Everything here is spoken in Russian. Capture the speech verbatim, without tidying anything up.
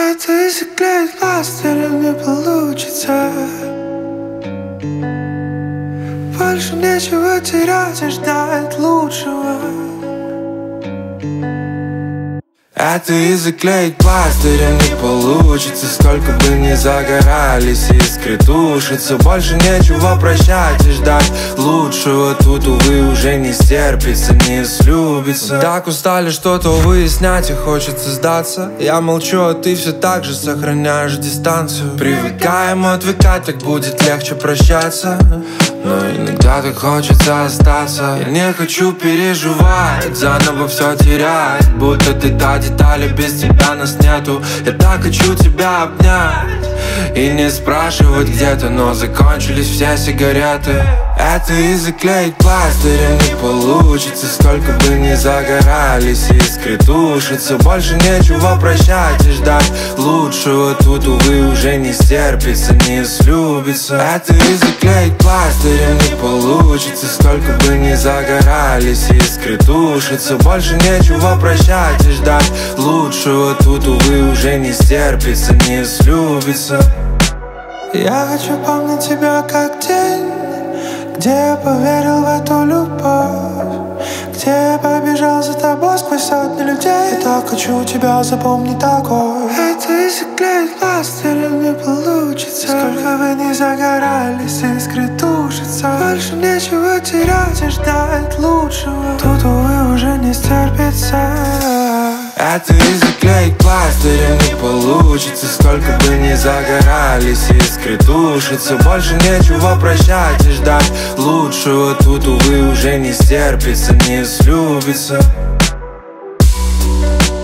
Это и заклеить пластырем не получится. Больше нечего терять и ждать лучшего. Это и заклеить пластырем не получится. Сколько бы ни загорались искры тушатся. Больше нечего прощать и ждать лучшего. Тут, увы, уже не стерпится, не слюбится. Так устали что-то выяснять и хочется сдаться. Я молчу, а ты все так же сохраняешь дистанцию. Привыкаем отвыкать, так будет легче прощаться. Но иногда так хочется остаться. Я не хочу переживать, заново все терять. Будто ты та деталь, без тебя нас нету. Я так хочу тебя обнять и не спрашивать где-то, но закончились все сигареты. Это и заклеить пластырем не получится. Сколько бы ни загорались искры тушатся. Больше нечего прощать и ждать лучшего. Тут, увы, уже не стерпится, не слюбится. Это и заклеить пластырем не получится. Сколько бы ни загорались искры тушатся. Больше нечего прощать и ждать лучшего. Тут, увы, уже не стерпится, не слюбится. Я хочу помнить тебя как день, где я поверил в эту любовь, где я побежал за тобой сквозь сотни людей. Я так хочу тебя запомнить такой. Это и заклеить пластырем не получится. Сколько бы ни загорались искры тушатся. Больше нечего терять и ждать лучшего. Тут, увы, уже не стерпится. Это и заклеить пластырем не получится. Сколько бы ни загорались искры тушатся. Больше нечего прощать и ждать лучшего. Тут, увы, уже не стерпится, не слюбится.